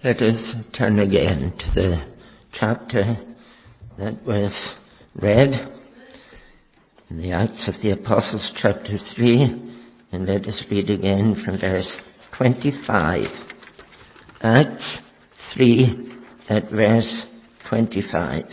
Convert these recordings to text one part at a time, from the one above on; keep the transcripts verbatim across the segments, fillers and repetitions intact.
Let us turn again to the chapter that was read in the Acts of the Apostles, chapter three, and let us read again from verse twenty-five. Acts three at verse twenty-five.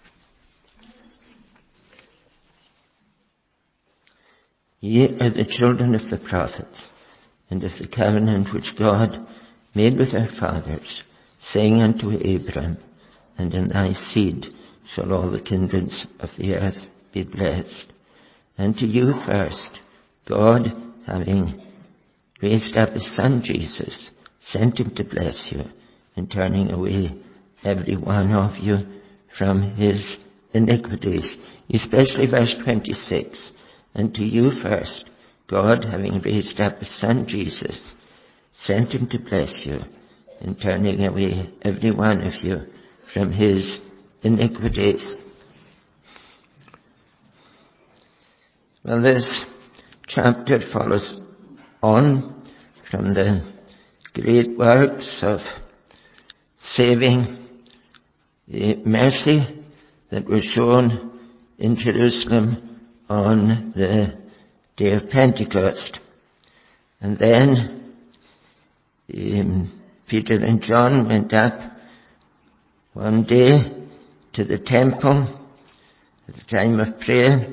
Ye are the children of the prophets, and of the covenant which God made with our fathers, saying unto Abram, and in thy seed shall all the kindreds of the earth be blessed. And to you first, God, having raised up his Son Jesus, sent him to bless you, and turning away every one of you from his iniquities. Especially verse twenty-six. And to you first, God, having raised up his Son Jesus, sent him to bless you, and turning away every one of you from his iniquities. Well, this chapter follows on from the great works of saving mercy that were shown in Jerusalem on the day of Pentecost. And then um, Peter and John went up one day to the temple at the time of prayer,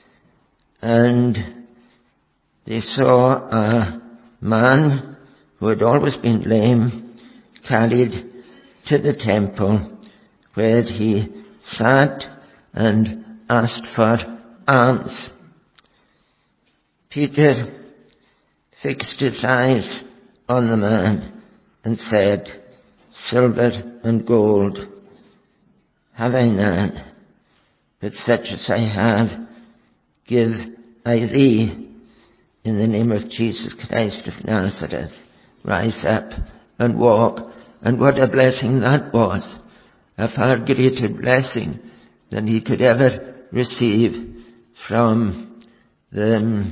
and they saw a man who had always been lame carried to the temple, where he sat and asked for alms. Peter fixed his eyes on the man and said, Silver and gold have I none, but such as I have give I thee. In the name of Jesus Christ of Nazareth, rise up and walk. And what a blessing that was. A far greater blessing than he could ever receive from the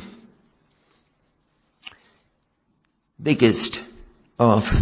biggest of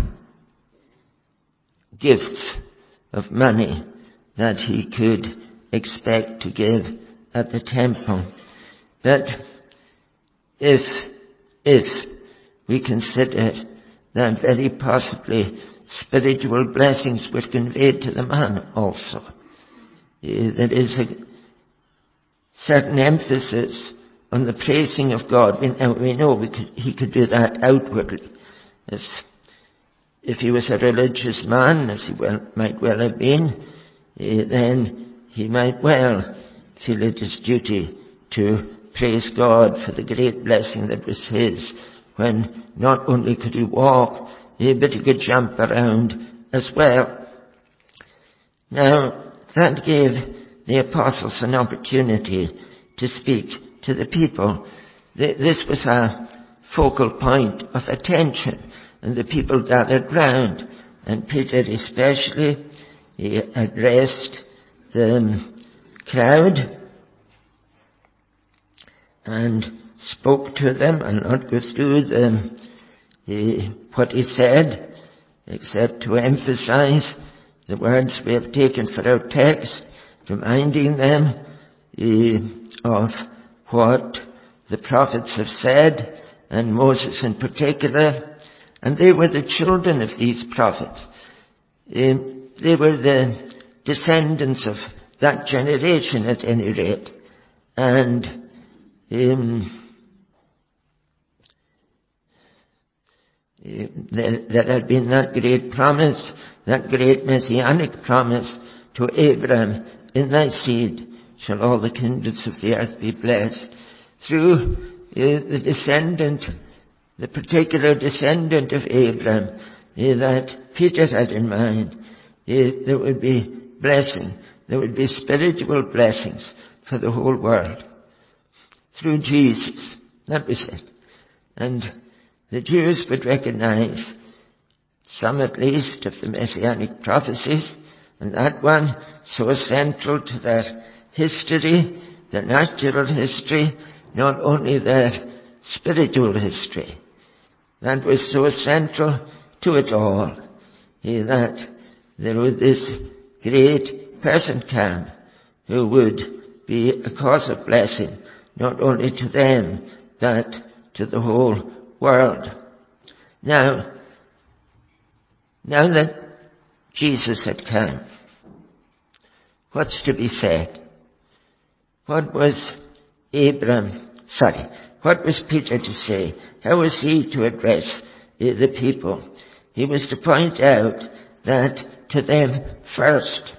gifts of money that he could expect to give at the temple. But if, if we consider that very possibly spiritual blessings were conveyed to the man also, there is a certain emphasis on the praising of God. We, now we know we could, he could do that outwardly. As if he was a religious man, as he well, might well have been, eh, then he might well feel it his duty to praise God for the great blessing that was his, when not only could he walk, eh, but he could jump around as well. Now, that gave the apostles an opportunity to speak to the people. This was a focal point of attention, and the people gathered round, and Peter especially, he addressed the crowd and spoke to them. I'll not go through the, the, what he said, except to emphasize the words we have taken for our text, reminding them uh, of what the prophets have said, and Moses in particular. And they were the children of these prophets. Uh, they were the descendants of that generation at any rate. And um, there, there had been that great promise, that great messianic promise to Abraham, in thy seed shall all the kindreds of the earth be blessed. Through uh, the descendant, the particular descendant of Abraham uh, that Peter had in mind, uh, there would be blessing, there would be spiritual blessings for the whole world. Through Jesus. That was it. And the Jews would recognize some at least of the messianic prophecies, and that one so central to their history, their natural history, not only their spiritual history. That was so central to it all. eh, that there was this great person come who would be a cause of blessing, not only to them, but to the whole world. Now, now that Jesus had come, what's to be said? What was Abram, sorry, what was Peter to say? How was he to address the people? He was to point out that to them first,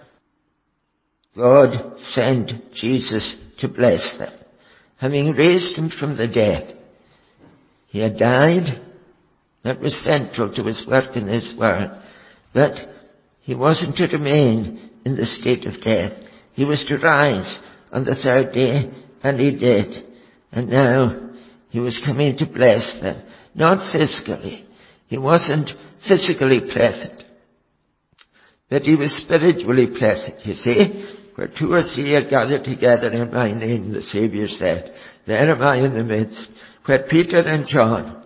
God sent Jesus to bless them, having raised him from the dead. He had died. That was central to his work in this world. But he wasn't to remain in the state of death. He was to rise on the third day, and he did. And now he was coming to bless them, not physically. He wasn't physically present, but he was spiritually present. You see, where two or three are gathered together in my name, the Saviour said, there am I in the midst. Where Peter and John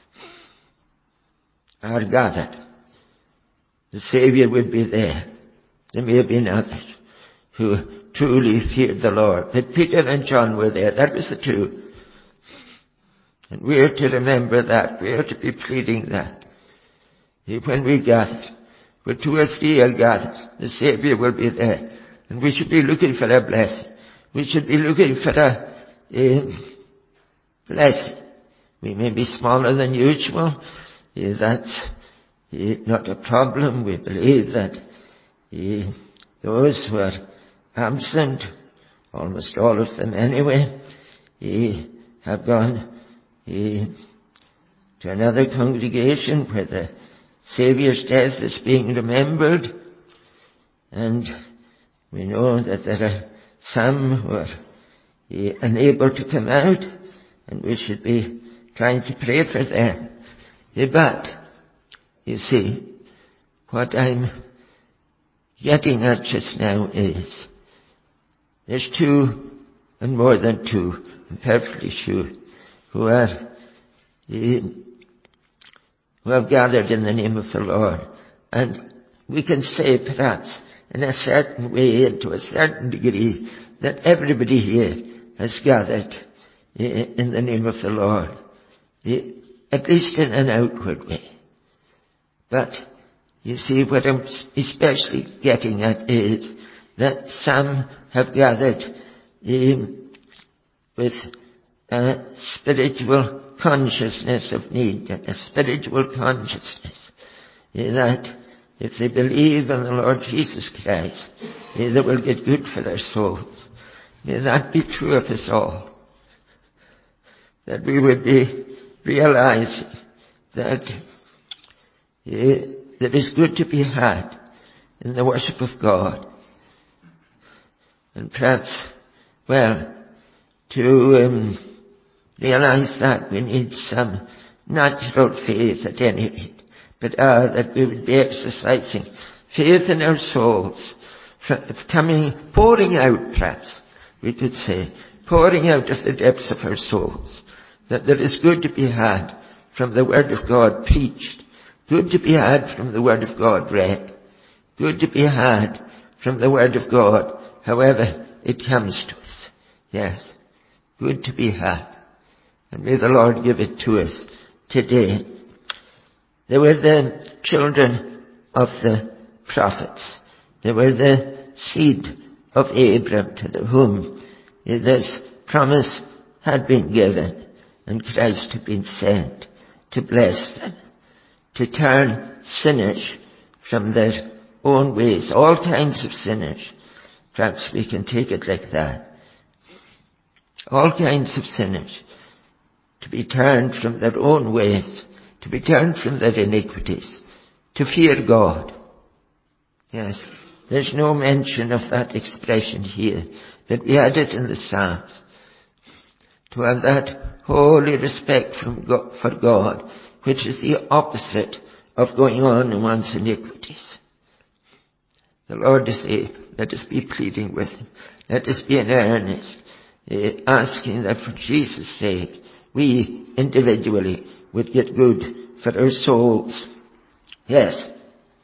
are gathered, the Saviour would be there. There may have been others who truly feared the Lord, but Peter and John were there. That was the two. And we are to remember that. We are to be pleading that. When we gather, where two or three are gathered, the Saviour will be there. And we should be looking for a blessing. We should be looking for a, a blessing. We may be smaller than usual. Yeah, that's yeah, not a problem. We believe that yeah, those who are absent, almost all of them anyway, yeah, have gone yeah, to another congregation where the Saviour's death is being remembered. And we know that there are some who are yeah, unable to come out, and we should be trying to pray for them. Yeah, but, you see, what I'm getting at just now is, there's two, and more than two, I'm perfectly sure, who are, who have gathered in the name of the Lord. And we can say perhaps in a certain way and to a certain degree that everybody here has gathered in the name of the Lord, at least in an outward way. But you see, what I'm especially getting at is that some have gathered um, with a spiritual consciousness of need, a spiritual consciousness that if they believe in the Lord Jesus Christ, they will get good for their souls. May that be true of us all. That we would be realizing that yeah, there is good to be had in the worship of God. And perhaps, well, to um, realize that we need some natural faith at any rate, but uh, that we would be exercising faith in our souls, coming, pouring out perhaps, we could say, pouring out of the depths of our souls, that there is good to be had from the Word of God preached, good to be had from the Word of God read, good to be had from the Word of God, however it comes to us. Yes, good to be had. And may the Lord give it to us today. They were the children of the prophets. They were the seed of Abram, to whom this promise had been given, and Christ had been sent to bless them, to turn sinners from their own ways, all kinds of sinners. Perhaps we can take it like that. All kinds of sinners to be turned from their own ways, to be turned from their iniquities, to fear God. Yes, there's no mention of that expression here, but we had it in the Psalms. To have that holy respect from God, for God, which is the opposite of going on in one's iniquities. The Lord is able. Let us be pleading with Him. Let us be in earnest, uh, asking that for Jesus' sake, we individually would get good for our souls. Yes.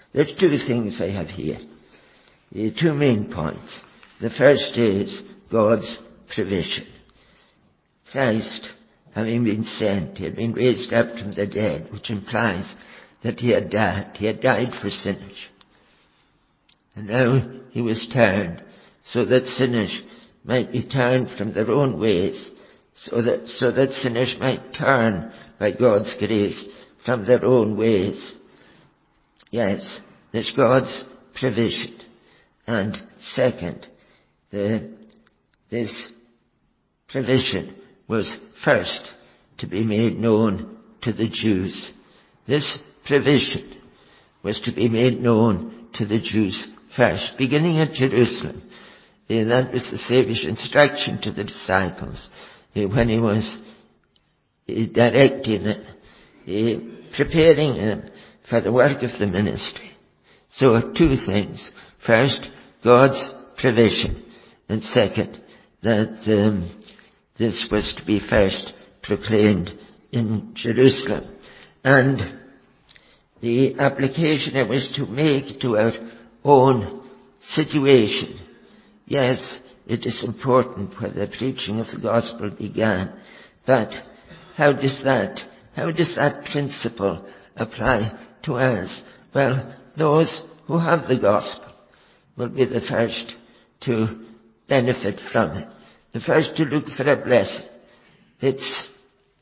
There's two things I have here. Uh, two main points. The first is God's provision. Christ, having been sent, he had been raised up from the dead, which implies that he had died. He had died for sinners. And now he was turned so that sinners might be turned from their own ways, so that, so that sinners might turn by God's grace from their own ways. Yes, there's God's provision. And second, the, this provision was first to be made known to the Jews. This provision was to be made known to the Jews first, beginning at Jerusalem. Uh, that was the Saviour's instruction to the disciples uh, when he was uh, directing them, uh, preparing them for the work of the ministry. So two things. First, God's provision. And second, that um, this was to be first proclaimed in Jerusalem. And the application it was to make to our own situation. Yes, it is important where the preaching of the gospel began, but how does that, how does that principle apply to us? Well, those who have the gospel will be the first to benefit from it, the first to look for a blessing. It's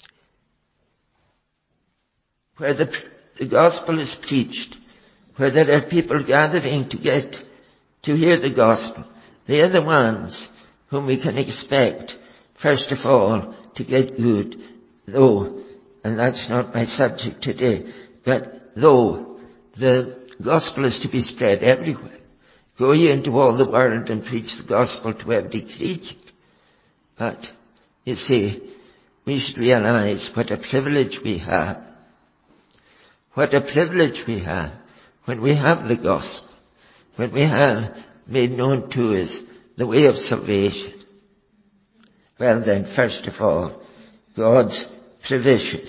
where the, the gospel is preached, where there are people gathering to get, to hear the gospel. They are the ones whom we can expect, first of all, to get good, though, and that's not my subject today, but though the gospel is to be spread everywhere. Go ye into all the world and preach the gospel to every creature. But, you see, we should realize what a privilege we have. What a privilege we have when we have the gospel, when we have made known to us the way of salvation. Well then, first of all, God's provision.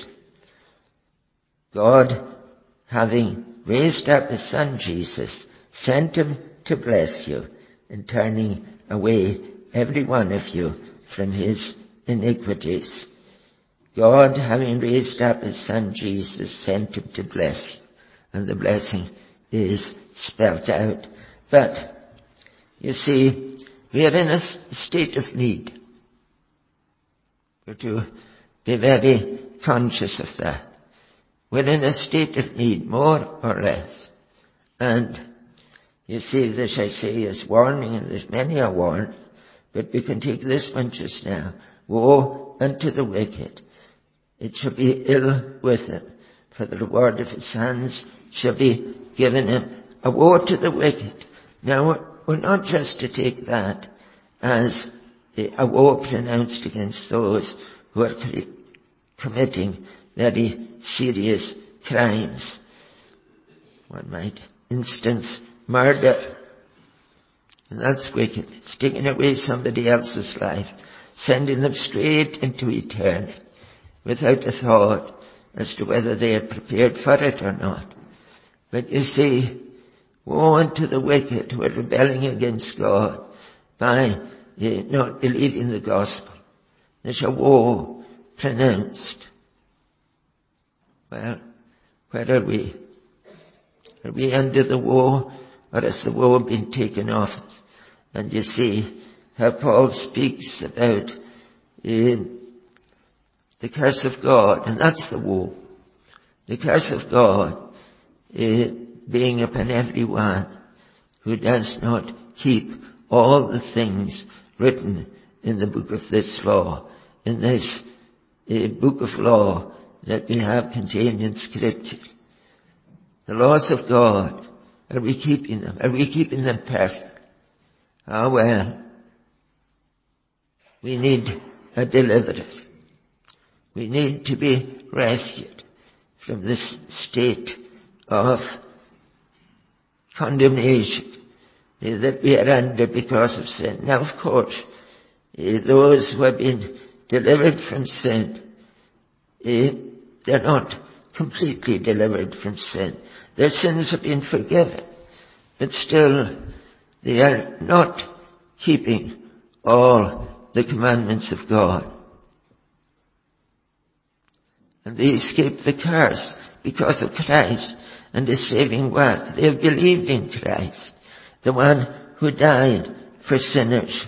God, having raised up his Son Jesus, sent him to bless you in turning away every one of you from his iniquities. God, having raised up his Son Jesus, sent him to bless you. And the blessing is spelt out. But, you see, we are in a state of need. We're to be very conscious of that. We're in a state of need, more or less. And you see, this I say is warning, and there's many a warning, but we can take this one just now. Woe unto the wicked. It shall be ill with him, for the reward of his hands shall be given him. A woe to the wicked. Now, we're not just to take that as a woe pronounced against those who are committing very serious crimes. One might instance murder. And that's wicked. It's taking away somebody else's life, sending them straight into eternity without a thought as to whether they are prepared for it or not. But you see, woe unto the wicked who are rebelling against God by uh, not believing the gospel. There's a woe pronounced. Well, where are we? Are we under the woe, or has the woe been taken off us? And you see how Paul speaks about uh, the curse of God, and that's the woe. The curse of God uh, being upon everyone who does not keep all the things written in the book of this law, in this uh, book of law that we have contained in Scripture. The laws of God, are we keeping them? Are we keeping them perfect? Ah, well, we need a deliverer. We need to be rescued from this state of condemnation uh, that we are under because of sin. Now, of course, uh, those who have been delivered from sin, uh, they're not completely delivered from sin. Their sins have been forgiven, but still they are not keeping all the commandments of God. And they escape the curse because of Christ and His saving work. They have believed in Christ, the one who died for sinners.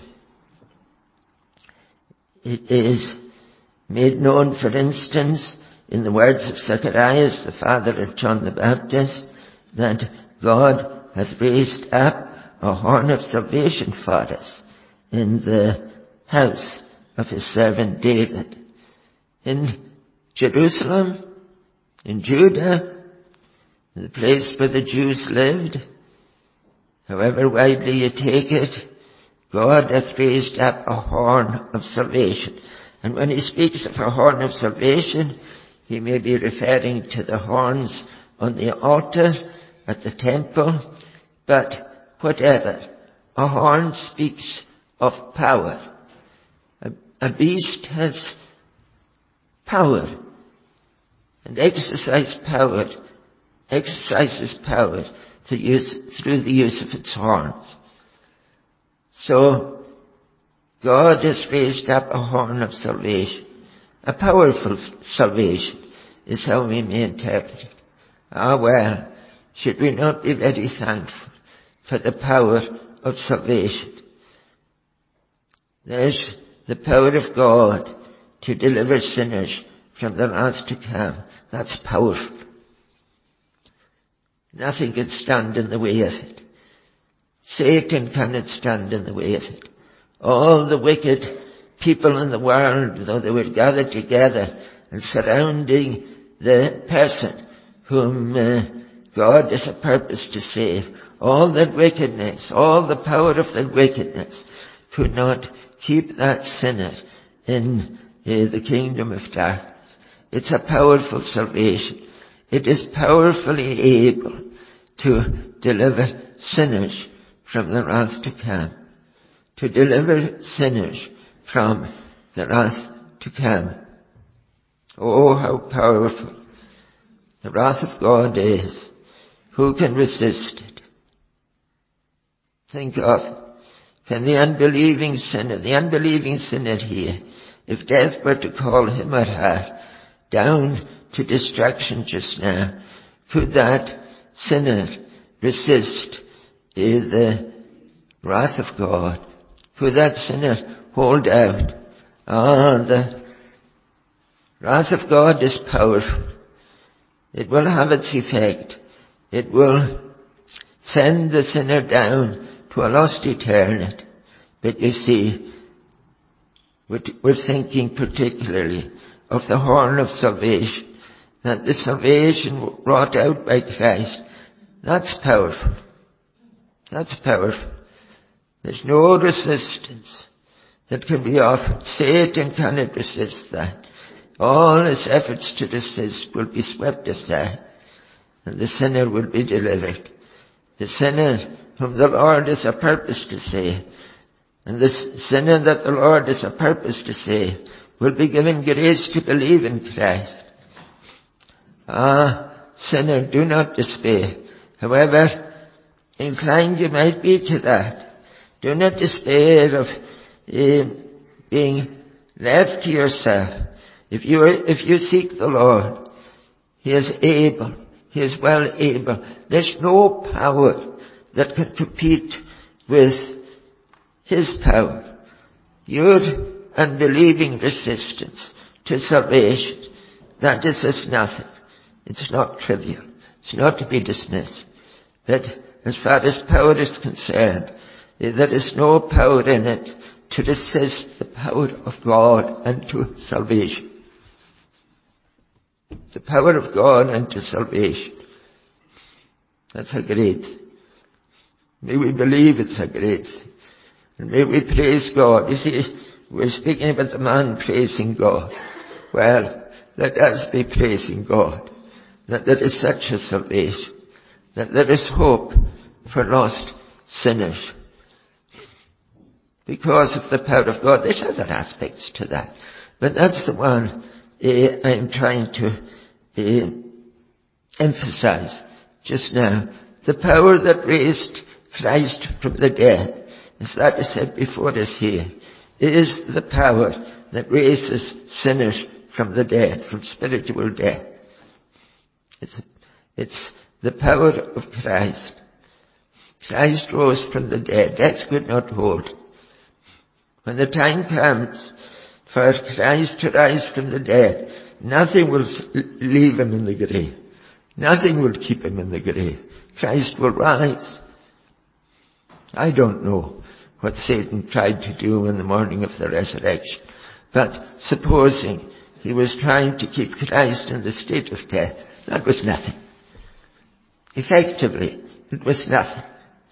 It is made known, for instance, in the words of Zacharias, the father of John the Baptist, that God hath raised up a horn of salvation for us in the house of His servant David. In Jerusalem, in Judah, the place where the Jews lived, however widely you take it, God hath raised up a horn of salvation. And when He speaks of a horn of salvation, He may be referring to the horns on the altar at the temple, but whatever. A horn speaks of power. A, a beast has power, and exercise power, exercises power through, use, through the use of its horns. So, God has raised up a horn of salvation. A powerful salvation is how we may interpret it. Ah well, should we not be very thankful for the power of salvation? There's the power of God to deliver sinners from the wrath to come. That's powerful. Nothing can stand in the way of it. Satan cannot stand in the way of it. All the wicked people in the world, though they were gathered together and surrounding the person whom uh, God has a purpose to save, all that wickedness, all the power of that wickedness could not keep that sinner in uh, the kingdom of darkness. It's a powerful salvation. It is powerfully able to deliver sinners from the wrath to come. To deliver sinners from the wrath to come. Oh, how powerful the wrath of God is. Who can resist it? Think of it. Can the unbelieving sinner, the unbelieving sinner here, if death were to call him or her down to destruction just now, could that sinner resist the wrath of God? Could that sinner hold out? Ah, the wrath of God is powerful. It will have its effect. It will send the sinner down to a lost eternity. But you see, we're thinking particularly of the horn of salvation, that the salvation wrought out by Christ. That's powerful. That's powerful. There's no resistance that can be offered. Satan cannot resist that. All his efforts to resist will be swept aside, and the sinner will be delivered. The sinner whom the Lord has a purpose to save, and the sinner that the Lord has a purpose to save, will be given grace to believe in Christ. Ah, sinner, do not despair. However inclined you might be to that, do not despair of uh, being left to yourself. If you are, if you seek the Lord, He is able. He is well able. There's no power that can compete with His power. Your unbelieving resistance to salvation, that is as nothing. It's not trivial. It's not to be dismissed. That as far as power is concerned, there is no power in it to resist the power of God unto salvation. The power of God unto salvation. That's a great thing. May we believe it's a great thing. And may we praise God. You see, we're speaking about the man praising God. Well, let us be praising God. That there is such a salvation. That there is hope for lost sinners. Because of the power of God. There's other aspects to that. But that's the one uh, I'm trying to uh, emphasize just now. The power that raised Christ from the dead, as that is said before us here, is the power that raises sinners from the dead, from spiritual death. It's, it's the power of Christ. Christ rose from the dead. Death could not hold. When the time comes for Christ to rise from the dead, nothing will leave him in the grave. Nothing will keep him in the grave. Christ will rise. I don't know what Satan tried to do in the morning of the resurrection, but supposing he was trying to keep Christ in the state of death, that was nothing. Effectively, it was nothing.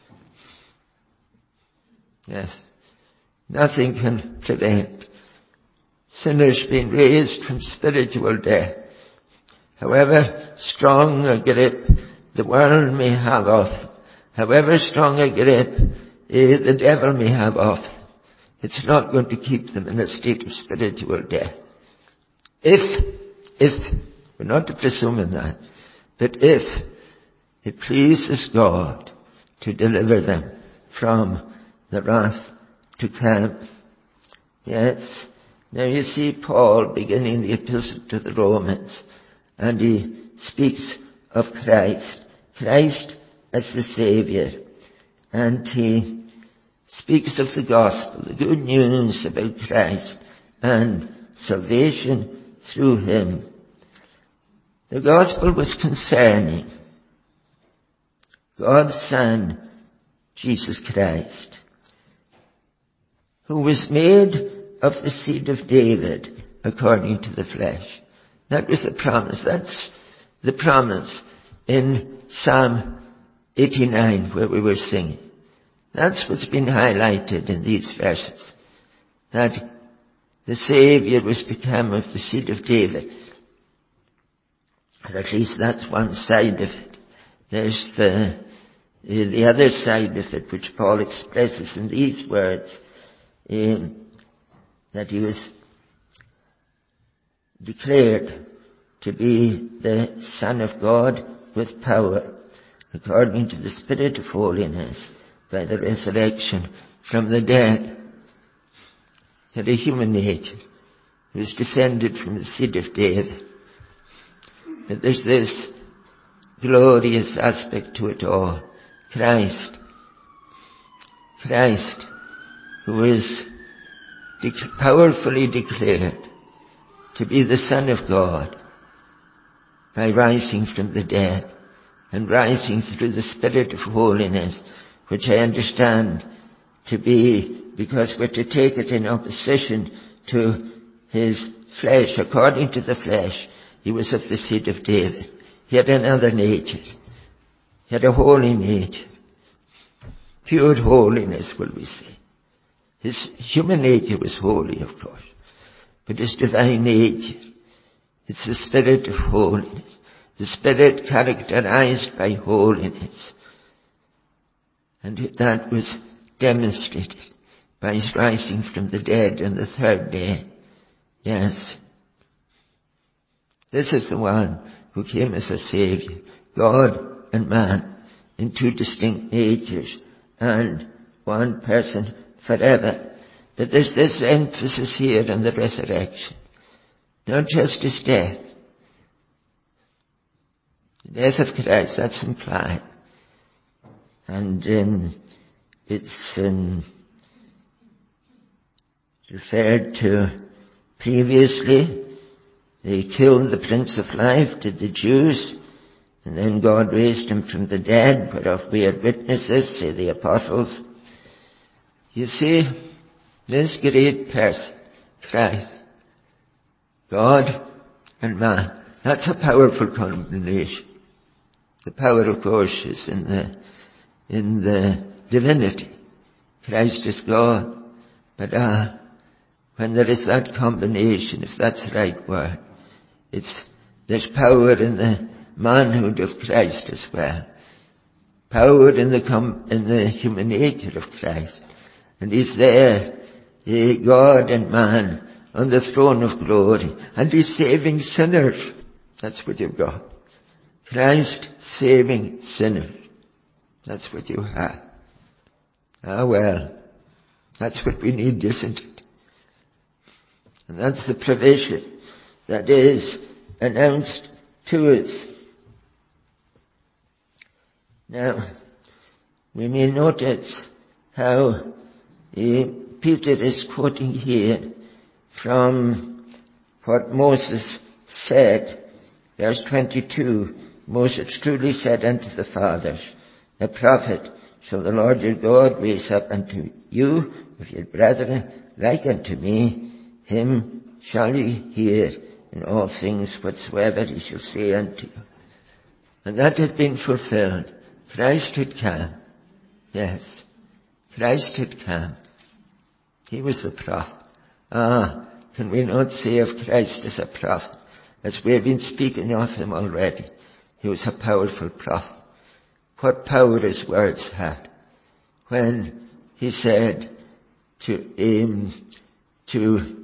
Yes. Nothing can prevent sinners being raised from spiritual death. However strong a grip the world may have of them, however strong a grip eh, the devil may have of them, it's not going to keep them in a state of spiritual death. If, if, we're not to presume in that, but if it pleases God to deliver them from the wrath to come. Yes. Now you see Paul beginning the epistle to the Romans, and he speaks of Christ. Christ as the Saviour. And he speaks of the gospel, the good news about Christ and salvation through him. The gospel was concerning God's Son, Jesus Christ, who was made of the seed of David according to the flesh. That was the promise. That's the promise in Psalm eighty-nine where we were singing. That's what's been highlighted in these verses. That the Saviour was to come of the seed of David. Or at least that's one side of it. There's the, the other side of it which Paul expresses in these words. Um, that he was declared to be the Son of God with power, according to the Spirit of holiness, by the resurrection from the dead. He had a human nature. He was descended from the seed of David. But there's this glorious aspect to it all. Christ. Christ, who is de- powerfully declared to be the Son of God by rising from the dead and rising through the Spirit of holiness, which I understand to be because we're to take it in opposition to his flesh. According to the flesh, he was of the seed of David. He had another nature. He had a holy nature. Pure holiness, will we say. His human nature was holy, of course. But his divine nature, it's the Spirit of holiness. The Spirit characterized by holiness. And that was demonstrated by his rising from the dead on the third day. Yes. This is the one who came as a Saviour, God and man, in two distinct natures, and one person forever. But there's this emphasis here on the resurrection. Not just his death. The death of Christ, that's implied. And um, it's um, referred to previously. They killed the Prince of Life to the Jews, and then God raised him from the dead, whereof we are witnesses, say the apostles. You see, this great person, Christ, God and man, that's a powerful combination. The power, of course, is in the, in the divinity. Christ is God. But, ah, uh, when there is that combination, if that's the right word, it's, there's power in the manhood of Christ as well. Power in the com- in the human nature of Christ. And he's there, eh, God and man, on the throne of glory. And he's saving sinners. That's what you've got. Christ saving sinners. That's what you have. Ah well, that's what we need, isn't it? And that's the provision that is announced to us. Now, we may notice how uh, Peter is quoting here from what Moses said. Verse twenty-two, Moses truly said unto the fathers, a prophet shall the Lord your God raise up unto you of your brethren like unto me. Him shall ye hear in all things whatsoever he shall say unto you. And that had been fulfilled. Christ had come. Yes, Christ had come. He was the prophet. Ah, can we not say of Christ as a prophet, as we have been speaking of him already? He was a powerful prophet. What power his words had. When he said to, um, to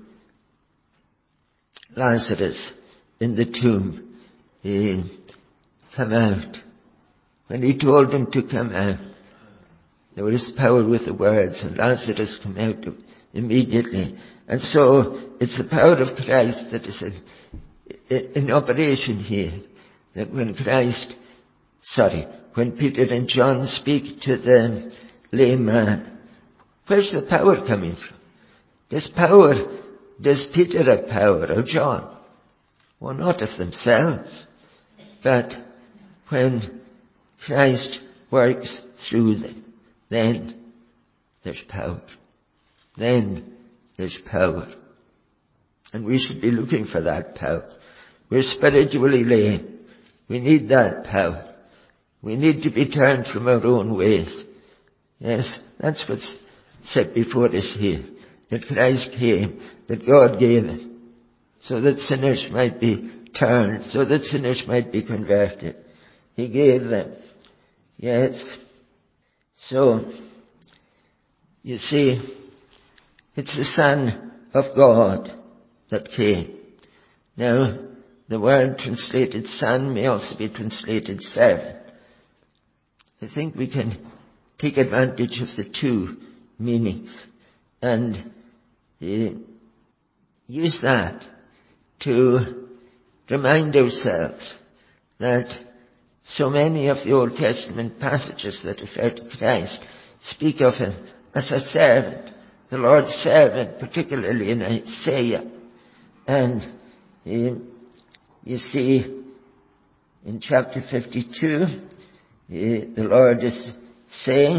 Lazarus in the tomb, uh, come out. When he told him to come out, there was power with the words, and Lazarus came out immediately. And so it's the power of Christ that is in, in operation here. That when Christ, sorry, when Peter and John speak to the lame man, where's the power coming from? This power, does Peter have power or John? Well, not of themselves. But when Christ works through them, then there's power. Then there's power. And we should be looking for that power. We're spiritually lame. We need that power. We need to be turned from our own ways. Yes, that's what's said before us here. That Christ came, that God gave it, so that sinners might be turned, so that sinners might be converted. He gave them. Yes. So, you see, it's the Son of God that came. Now, the word translated son may also be translated servant. I think we can take advantage of the two meanings and uh, use that to remind ourselves that so many of the Old Testament passages that refer to Christ speak of him as a servant, the Lord's servant, particularly in Isaiah. And uh, you see in chapter fifty-two, uh, the Lord is saying,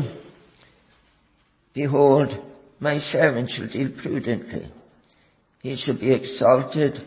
behold, my servant shall deal prudently. He shall be exalted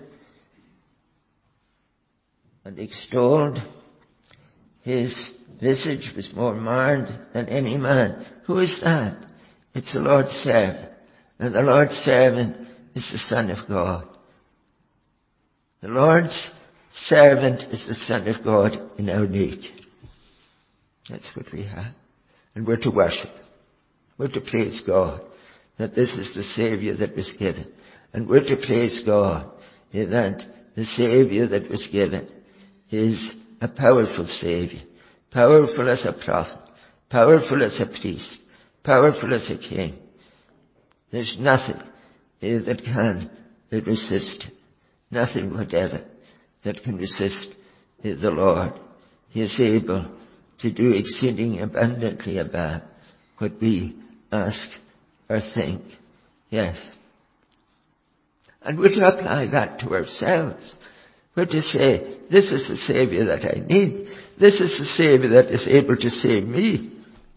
and extolled. His visage was more marred than any man. Who is that? It's the Lord's servant. And the Lord's servant is the Son of God. The Lord's servant is the Son of God in our nature. That's what we have. And we're to worship. We're to praise God that this is the Savior that was given. And we're to praise God that the Savior that was given is a powerful Savior. Powerful as a prophet. Powerful as a priest. Powerful as a king. There's nothing that can resist him. Nothing whatever that can resist the Lord. He is able to do exceeding abundantly above what we ask or think. Yes. And we're to apply that to ourselves. We're to say, this is the Savior that I need. This is the Savior that is able to save me.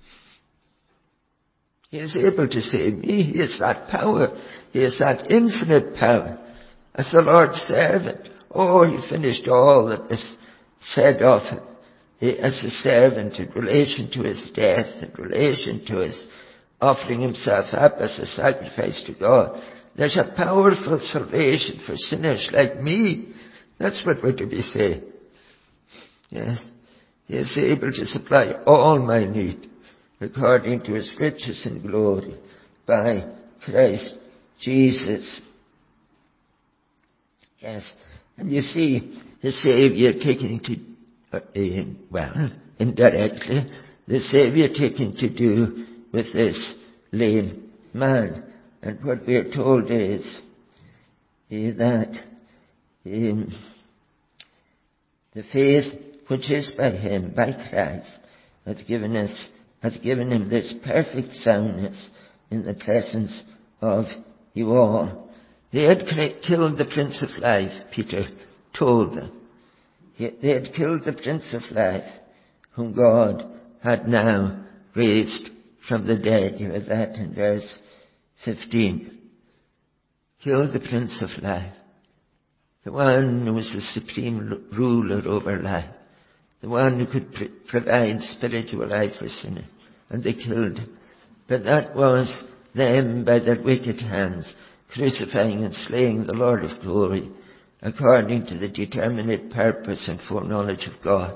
He is able to save me. He has that power. He has that infinite power. As the Lord's servant. Oh, he finished all that was said of him. He, as a servant in relation to his death, in relation to his offering himself up as a sacrifice to God. There's a powerful salvation for sinners like me. That's what we're to be saying. Yes. He is able to supply all my need according to his riches and glory by Christ Jesus. Yes. And you see the Savior taking to uh, uh, well, indirectly, the Saviour taking to do with this lame man. And what we are told is uh, that um, the faith which is by him, by Christ, hath given us, hath given him this perfect soundness in the presence of you all. They had killed the Prince of Life, Peter told them. They had killed the Prince of Life, whom God had now raised from the dead. You have that in verse fifteen. Killed the Prince of Life, the one who was the supreme ruler over life, the one who could pr- provide spiritual life for sinners, and they killed him. But that was them by their wicked hands, crucifying and slaying the Lord of glory, according to the determinate purpose and foreknowledge of God.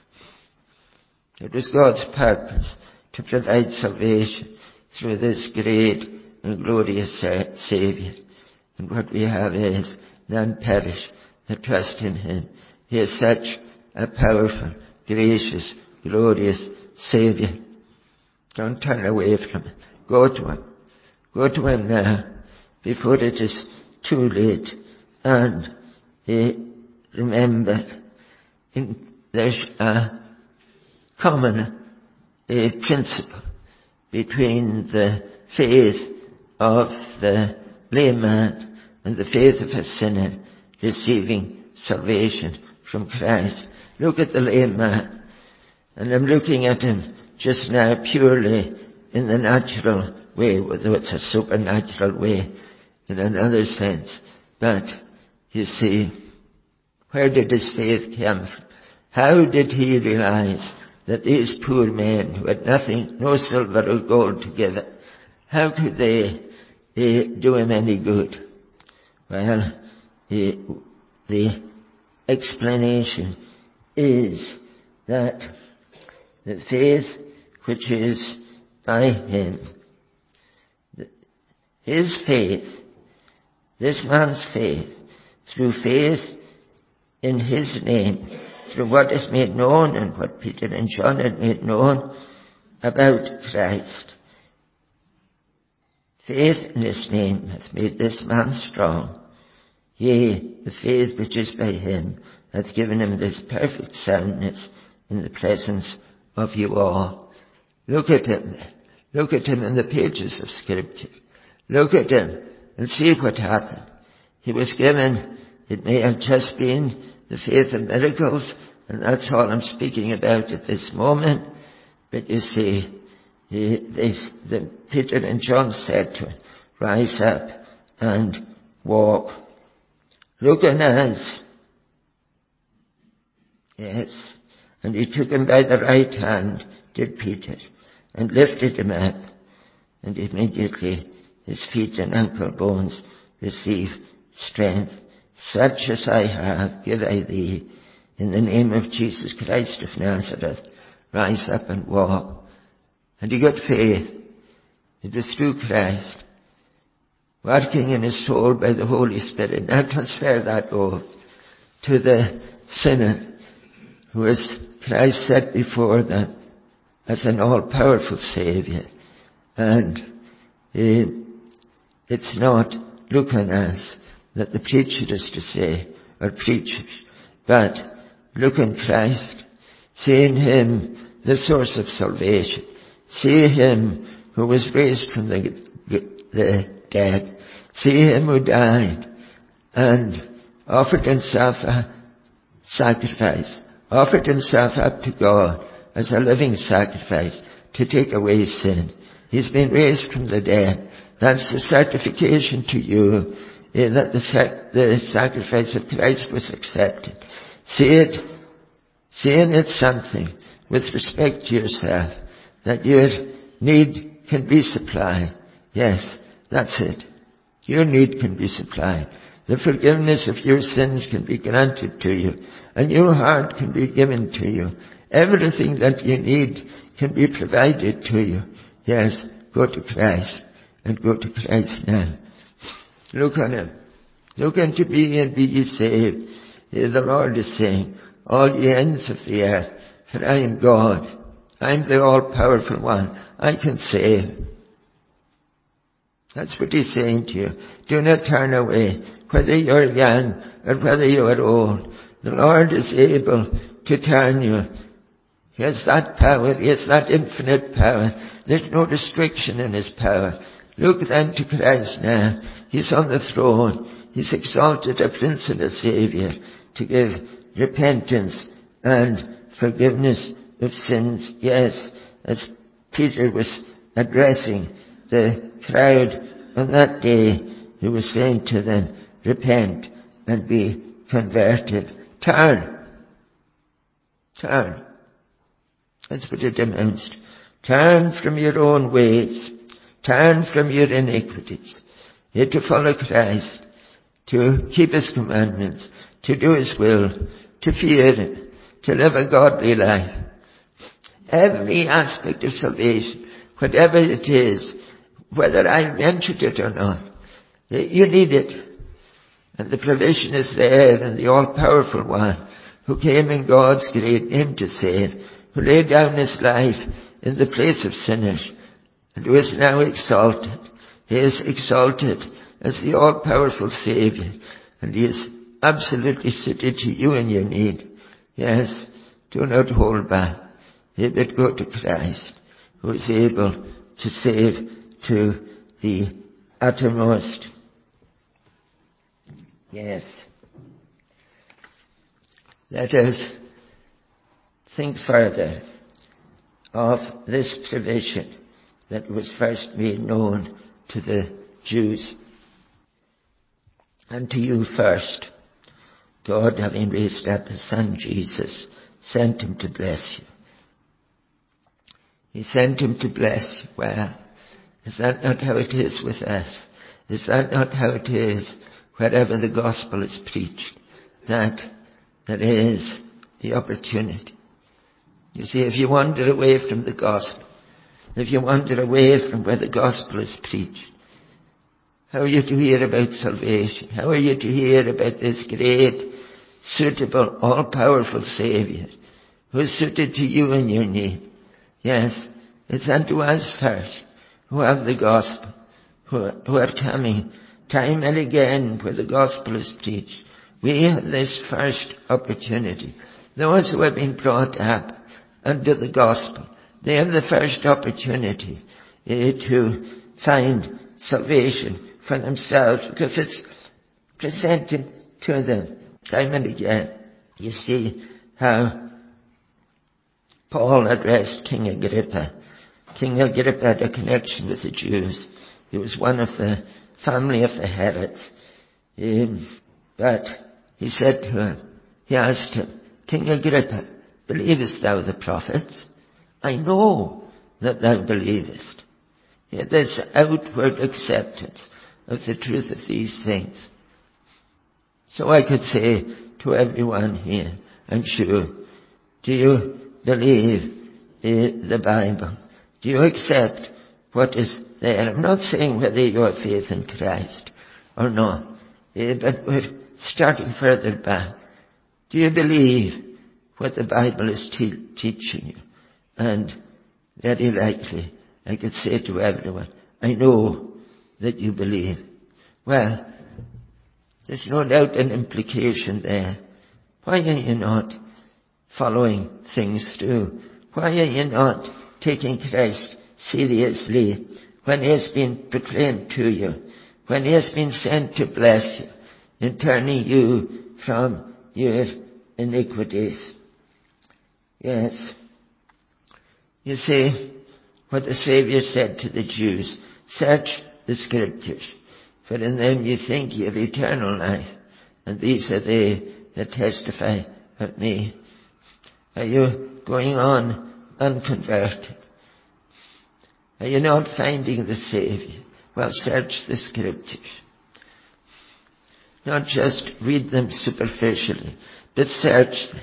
It was God's purpose to provide salvation through this great and glorious Saviour. And what we have is none perish that trust in him. He is such a powerful, gracious, glorious Saviour. Don't turn away from him. Go to him. Go to him now, before it is too late. And uh, remember, in, there's a common uh, principle between the faith of the layman and the faith of a sinner receiving salvation from Christ. Look at the layman, and I'm looking at him just now purely in the natural way, although it's a supernatural way in another sense. But, you see, where did his faith come from? How did he realize that these poor men who had nothing, no silver or gold to give it, how could they, they do him any good? Well, the, the explanation is that the faith which is by him, his faith, this man's faith, through faith in his name, through what is made known and what Peter and John had made known about Christ. Faith in his name hath made this man strong. Yea, the faith which is by him hath given him this perfect soundness in the presence of you all. Look at him. Look at him in the pages of Scripture. Look at him and see what happened. He was given, it may have just been the faith of miracles, and that's all I'm speaking about at this moment. But you see, he, they, the, Peter and John said to him, rise up and walk. Look on us. Yes. And he took him by the right hand, did Peter, and lifted him up. And immediately his feet and ankle bones received strength. Such as I have, give I thee. In the name of Jesus Christ of Nazareth, rise up and walk. And he got faith. It was through Christ, working in his soul by the Holy Spirit. Now transfer that over to the sinner who is Christ set before them as an all-powerful Saviour. And uh, it's not, look on us, that the preacher is to say, or preachers, but look on Christ, see in him the source of salvation, see him who was raised from the, the dead, see him who died and offered himself a sacrifice, offered himself up to God as a living sacrifice to take away sin. He's been raised from the dead. That's the certification to you eh, that the, sac- the sacrifice of Christ was accepted. See it, see in it something with respect to yourself, that your need can be supplied. Yes, that's it. Your need can be supplied. The forgiveness of your sins can be granted to you, and your heart can be given to you. Everything that you need can be provided to you. Yes, go to Christ, and go to Christ now. Look on him. Look unto me and be ye saved. The Lord is saying, all ye ends of the earth, for I am God. I am the all-powerful one. I can save. That's what he's saying to you. Do not turn away, whether you're young or whether you are old. The Lord is able to turn you. He has that power. He has that infinite power. There's no restriction in his power. Look then to Christ now. He's on the throne. He's exalted a Prince and a Saviour to give repentance and forgiveness of sins. Yes, as Peter was addressing the crowd on that day, he was saying to them, repent and be converted. Turn. Turn. That's what it amounts to. Turn from your own ways. Turn from your iniquities. You're to follow Christ, to keep his commandments, to do his will, to fear him, to live a godly life. Every aspect of salvation, whatever it is, whether I mentioned it or not, you need it. And the provision is there, and the all-powerful one who came in God's great name to save, who laid down his life in the place of sinners, and who is now exalted. He is exalted as the all-powerful Saviour, and he is absolutely suited to you and your need. Yes, do not hold back. But go to Christ, who is able to save to the uttermost. Yes. Let us think further of this provision that was first made known to the Jews. And to you first, God, having raised up his Son Jesus, sent him to bless you. He sent him to bless you. Well, is that not how it is with us? Is that not how it is wherever the gospel is preached? That there is the opportunity. You see, if you wander away from the gospel, if you wander away from where the gospel is preached, how are you to hear about salvation? How are you to hear about this great, suitable, all-powerful Saviour who is suited to you and your need? Yes, it's unto us first who have the gospel, who, who are coming time and again where the gospel is preached. We have this first opportunity. Those who have been brought up under the gospel, they have the first opportunity eh, to find salvation for themselves, because it's presented to them time and again. You see how Paul addressed King Agrippa. King Agrippa had a connection with the Jews. He was one of the family of the Herods. Um, but he said to him, he asked him, King Agrippa, believest thou the prophets? I know that thou believest. Yeah, there's outward acceptance of the truth of these things. So I could say to everyone here, I'm sure, do you believe uh, the Bible? Do you accept what is there? I'm not saying whether you have faith in Christ or not, uh, but we're starting further back. Do you believe what the Bible is te- teaching you? And very likely, I could say to everyone, I know that you believe. Well, there's no doubt an implication there. Why are you not following things through? Why are you not taking Christ seriously when he has been proclaimed to you, when he has been sent to bless you, in turning you from your iniquities? Yes. You see, what the Saviour said to the Jews, search the Scriptures, for in them you think you have eternal life, and these are they that testify of me. Are you going on unconverted? Are you not finding the Saviour? Well, search the Scriptures. Not just read them superficially, but search them.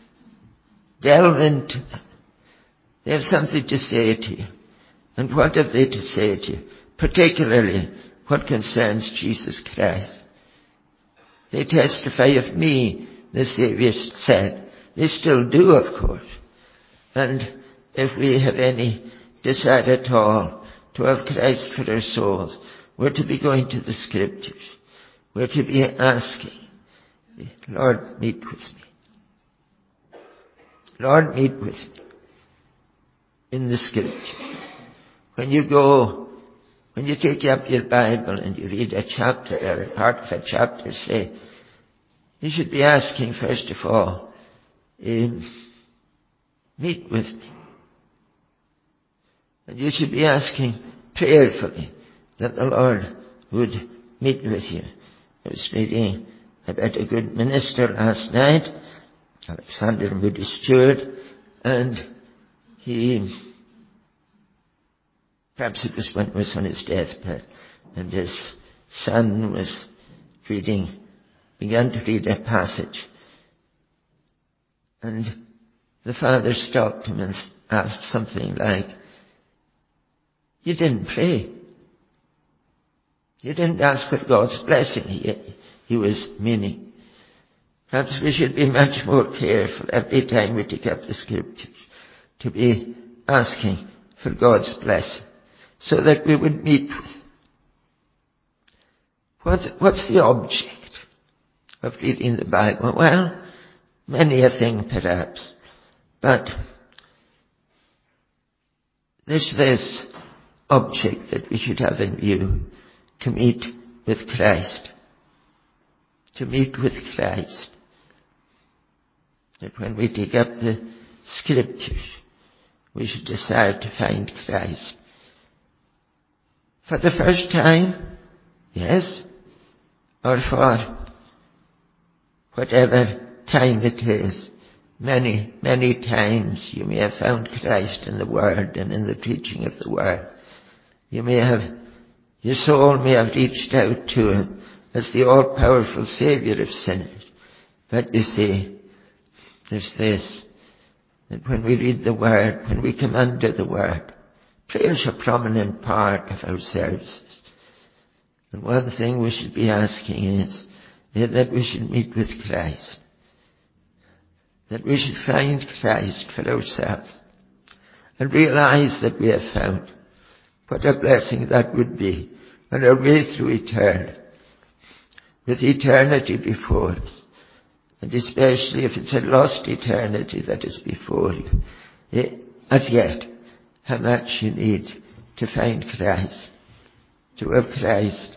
Delve into them. They have something to say to you. And what have they to say to you? Particularly what concerns Jesus Christ. They testify of me, the Saviour said. They still do, of course. And if we have any desire at all to have Christ for our souls, we're to be going to the Scriptures. We're to be asking, Lord, meet with me. Lord, meet with me in the Scripture. When you go, when you take up your Bible and you read a chapter or a part of a chapter, say, you should be asking first of all, um, meet with me. And you should be asking prayerfully that the Lord would meet with you. I was reading about a good minister last night, Alexander Moody Stewart, and he, perhaps it was when he was on his deathbed, and his son was reading, began to read a passage. And the father stopped him and asked something like, you didn't pray. You didn't ask for God's blessing, he, he was meaning. Perhaps we should be much more careful every time we take up the Scriptures to be asking for God's blessing so that we would meet with Him. What's, what's the object of reading the Bible? Well, many a thing perhaps, but there's this object that we should have in view, to meet with Christ. To meet with Christ. That when we take up the Scriptures, we should desire to find Christ. For the first time, yes, or for whatever time it is. Many, many times you may have found Christ in the Word and in the preaching of the Word. You may have, your soul may have reached out to Him as the all-powerful Saviour of sinners. But you see, there's this, that when we read the Word, when we come under the Word, prayer is a prominent part of our services. And one thing we should be asking is, is that we should meet with Christ. That we should find Christ for ourselves. And realize that we have found. What a blessing that would be on our way through eternity. With eternity before us. And especially if it's a lost eternity that is before you. It, as yet, how much you need to find Christ. To have Christ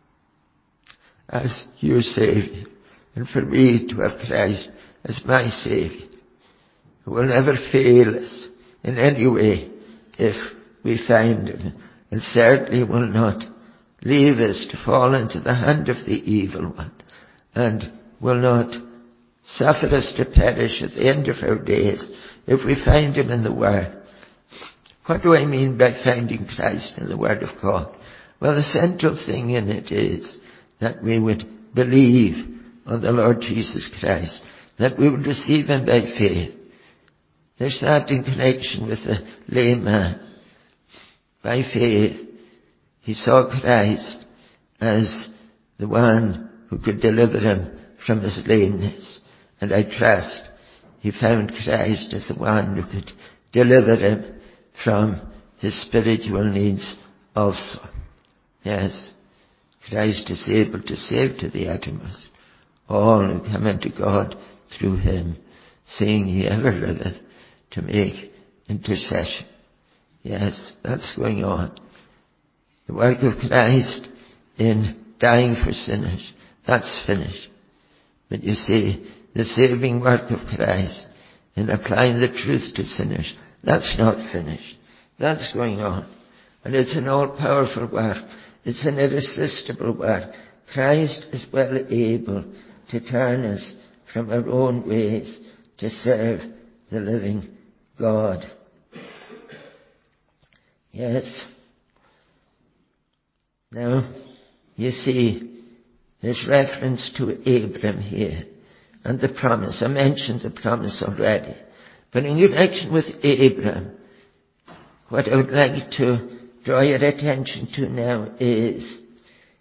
as your Saviour. And for me to have Christ as my Saviour. Who will never fail us in any way if we find Him. And certainly will not leave us to fall into the hand of the evil one. And will not suffer us to perish at the end of our days if we find Him in the Word. What do I mean by finding Christ in the Word of God? Well, the central thing in it is that we would believe on the Lord Jesus Christ. That we would receive Him by faith. There's that in connection with the lame man. By faith, he saw Christ as the one who could deliver him from his lameness. And I trust he found Christ as the one who could deliver him from his spiritual needs also. Yes, Christ is able to save to the uttermost all who come unto God through Him, seeing He ever liveth to make intercession. Yes, that's going on. The work of Christ in dying for sinners, that's finished. But you see, the saving work of Christ in applying the truth to sinners, that's not finished. That's going on. And it's an all-powerful work. It's an irresistible work. Christ is well able to turn us from our own ways to serve the living God. Yes. Now, you see, there's reference to Abram here and the promise. I mentioned the promise already. But in connection with Abram, what I would like to draw your attention to now is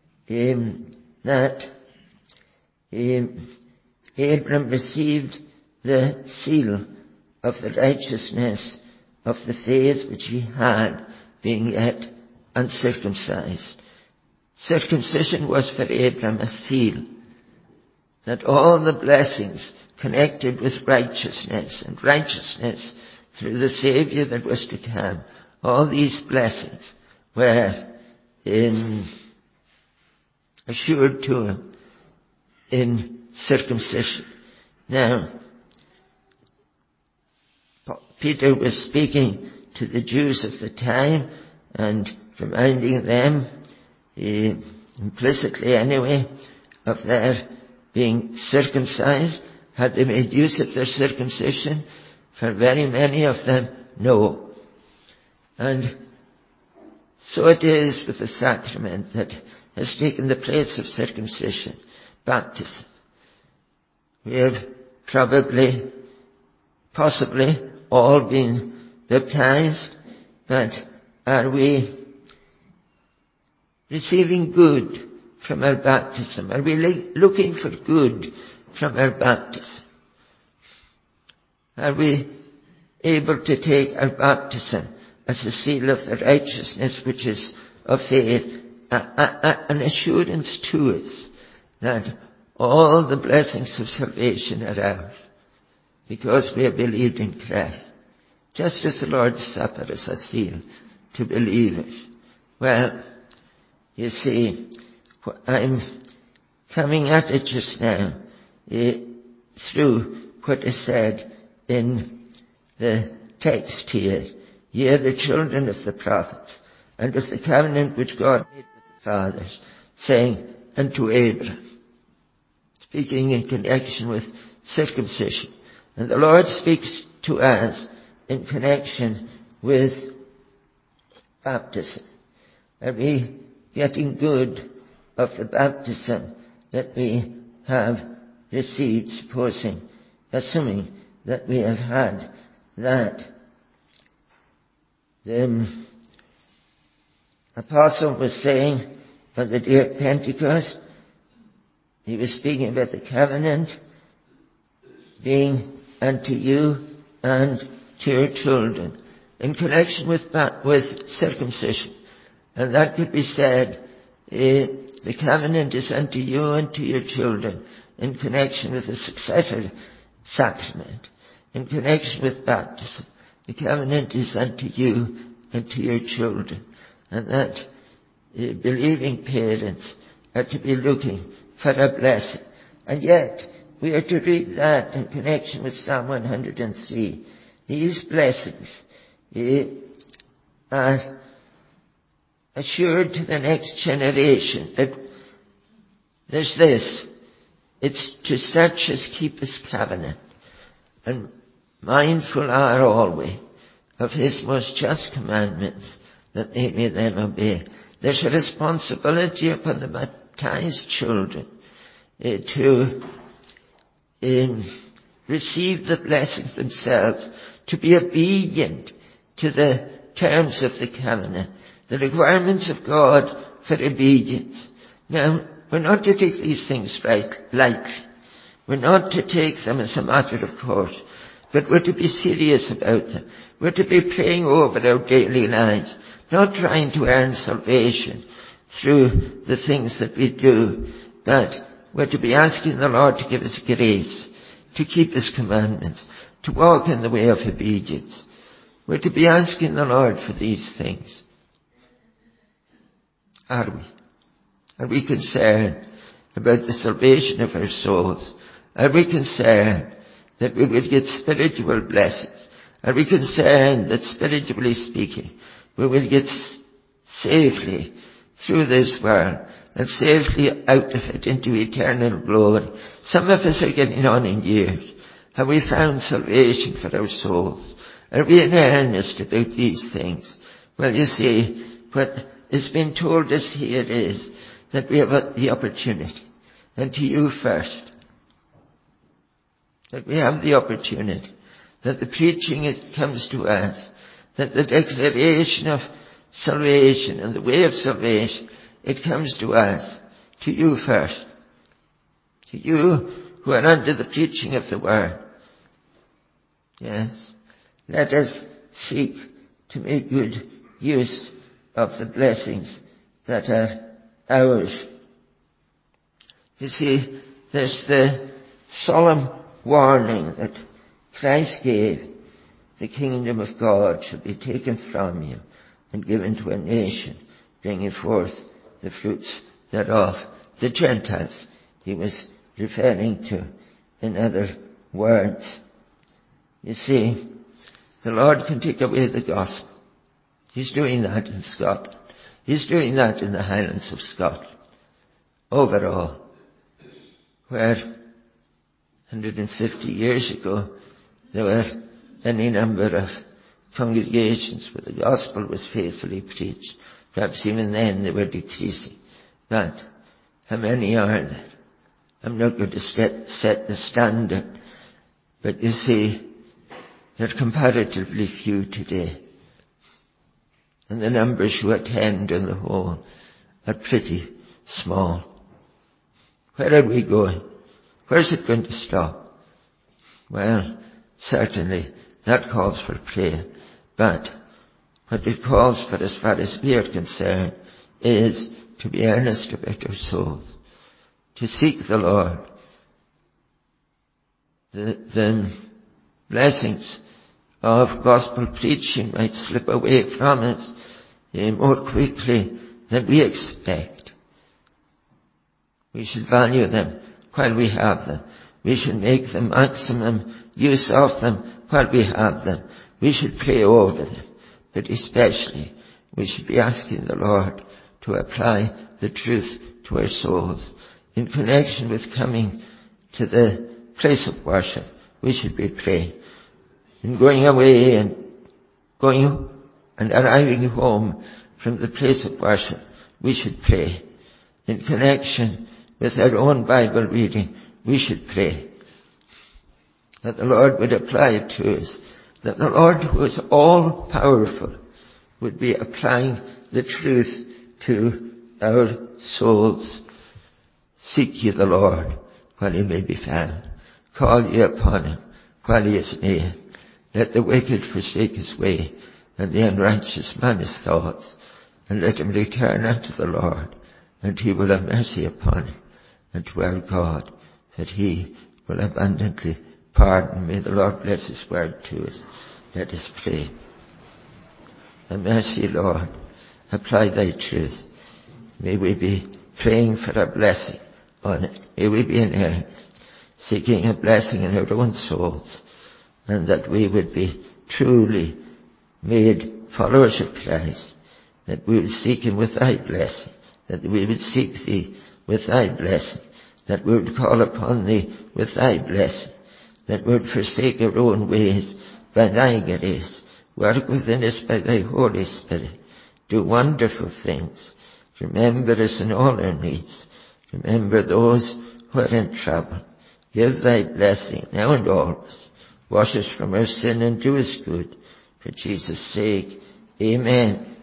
um, that um, Abram received the seal of the righteousness of the faith which he had, being yet uncircumcised. Circumcision was for Abraham a seal, that all the blessings connected with righteousness and righteousness through the Saviour that was to come, all these blessings were in, assured to him in circumcision. Now, Peter was speaking to the Jews of the time and reminding them, uh, implicitly anyway, of their being circumcised. Had they made use of their circumcision? For very many of them, no. And so it is with the sacrament that has taken the place of circumcision, baptism. We have probably, possibly, all been baptized, but are we receiving good from our baptism? Are we looking for good from our baptism? Are we able to take our baptism as a seal of the righteousness which is of faith, a, a, an assurance to us that all the blessings of salvation are ours because we have believed in Christ? Just as the Lord's Supper is a seal to believe it. Well, you see, I'm coming at it just now uh, through what is said in the text here. Ye are the children of the prophets, and of the covenant which God made with the fathers, saying, unto Abraham, speaking in connection with circumcision. And the Lord speaks to us in connection with baptism. Are we getting good of the baptism that we have received, supposing, assuming that we have had that? The apostle was saying on the day of Pentecost, he was speaking about the covenant being unto you and to your children in connection with with circumcision. And that could be said, eh, the covenant is unto you and to your children in connection with the successor sacrament, in connection with baptism. The covenant is unto you and to your children. And that uh, believing parents are to be looking for a blessing. And yet, we are to read that in connection with Psalm one hundred three. These blessings uh, are assured to the next generation. That there's this. It's to such as keep his covenant, and mindful are always of his most just commandments, that they may then obey. There's a responsibility upon the baptized children uh, to uh, receive the blessings themselves, to be obedient to the terms of the covenant, the requirements of God for obedience. Now, we're not to take these things right, lightly. We're not to take them as a matter of course, but we're to be serious about them. We're to be praying over our daily lives, not trying to earn salvation through the things that we do, but we're to be asking the Lord to give us grace, to keep his commandments, to walk in the way of obedience. We're to be asking the Lord for these things. Are we? Are we concerned about the salvation of our souls? Are we concerned that we will get spiritual blessings? Are we concerned that, spiritually speaking, we will get s- safely through this world and safely out of it into eternal glory? Some of us are getting on in years. Have we found salvation for our souls? Are we in earnest about these things? Well, you see, what is being told us here is that we have the opportunity, and to you first, that we have the opportunity, that the preaching it comes to us, that the declaration of salvation and the way of salvation, it comes to us, to you first, to you who are under the preaching of the word, Yes. Let us seek to make good use of the blessings that are ours. You see, there's the solemn warning that Christ gave. The kingdom of God shall be taken from you and given to a nation, bringing forth the fruits thereof. The Gentiles he was referring to, in other words. You see, the Lord can take away the gospel. He's doing that in Scotland. He's doing that in the Highlands of Scotland. Overall, where one hundred fifty years ago there were any number of congregations where the gospel was faithfully preached. Perhaps even then they were decreasing. But how many are there? I'm not going to set, set the standard, but you see, they're comparatively few today. And the numbers who attend on the whole are pretty small. Where are we going? Where's it going to stop? Well, certainly that calls for prayer. But what it calls for, as far as we are concerned, is to be earnest about our souls, to seek the Lord. The, the blessings of gospel preaching might slip away from us eh, more quickly than we expect. We should value them while we have them. We should make the maximum use of them while we have them. We should pray over them. But especially, we should be asking the Lord to apply the truth to our souls. In connection with coming to the place of worship, we should be praying. In going away and going and arriving home from the place of worship, we should pray. In connection with our own Bible reading, we should pray that the Lord would apply it to us, that the Lord, who is all powerful, would be applying the truth to our souls. Seek ye the Lord while he may be found. Call ye upon him while he is near. Let the wicked forsake his way, and the unrighteous man his thoughts, and let him return unto the Lord, and he will have mercy upon him, and to our God, that he will abundantly pardon. May the Lord bless his word to us. Let us pray. Have mercy, Lord. Apply thy truth. May we be praying for a blessing on it. May we be in earnest, seeking a blessing in our own souls, and that we would be truly made followers of Christ, that we would seek him with thy blessing, that we would seek thee with thy blessing, that we would call upon thee with thy blessing, that we would forsake our own ways by thy grace, work within us by thy Holy Spirit, do wonderful things, remember us in all our needs, remember those who are in trouble, give thy blessing now and always, wash us from our sin and do us good, for Jesus' sake, amen.